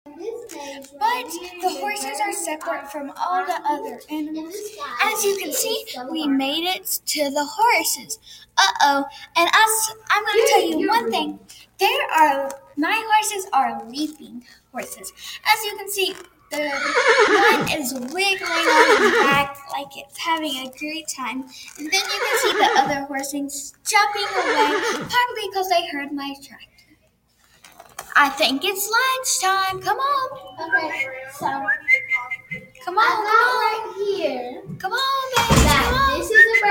But the horses are separate from all the other animals. As you can see, we made it to the horses. Uh-oh. And I'm going to tell you one thing. My horses are leaping horses. As you can see, the one is wiggling on its back like it's having a great time. And then you can see the other horses jumping away, probably because they heard my tractor. I think it's lunchtime. Come on. Okay, so Come on. right here. Come on, baby.